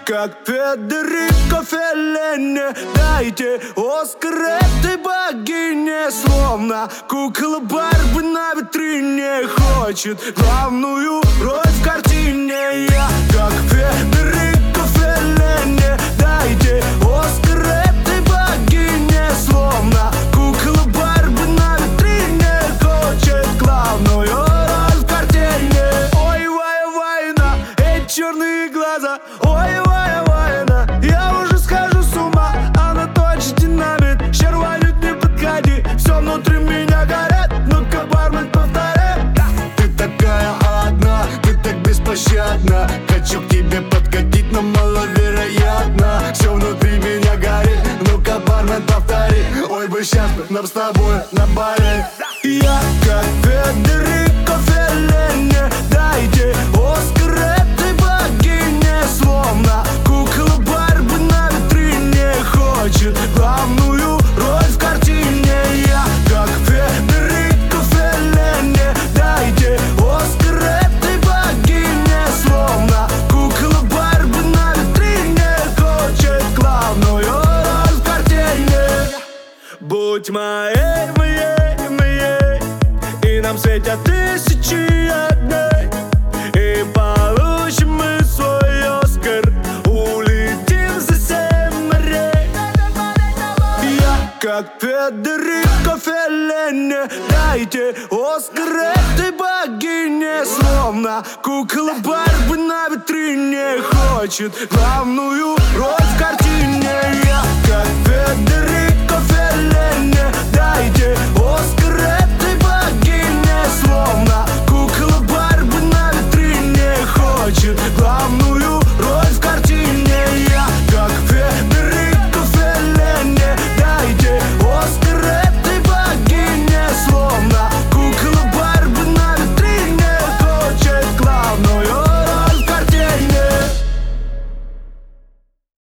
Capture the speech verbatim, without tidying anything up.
как Федерико Феллини. Дайте Оскар этой богине. Словно кукла Барби на витрине хочет главную роль в картине. Я как Федерико Феллини. Дайте Оскар этой богине. Словно кукла Барби на витрине хочет главную роль в картине. Ой, вай, вайна, эти черные глаза. Ой, вай, вайна, я уже схожу с ума. Она точно динамит, червонит, не подходи. Все внутри меня горит, ну-ка, бармен, повторяй. Ты такая одна, ты так беспощадна. Хочу к тебе подкатить, но маловероятно. Все внутри меня горит, ну-ка, бармен, повтори. Ой, бы сейчас нам с тобой на баре. Я как Федерико Феллини. Дайте Оскар этой богине. Словно кукла Барби на витрине хочет главную роль в картине. Я как Федерико Феллини. Дайте Оскар этой богине. Словно кукла Барби на витрине хочет главную роль в картине. Будь моей, моей, моей, и нам светят тысячи огней. И получим мы свой Оскар, улетим за семь морей. Я как Федерико Феллини. Дайте Оскар этой богине. Словно кукла Барби на витрине хочет главную роль в картине. Я как Федерико Феллини. Дайте Оскар этой богине. Словно кукла Барби на витрине хочет главную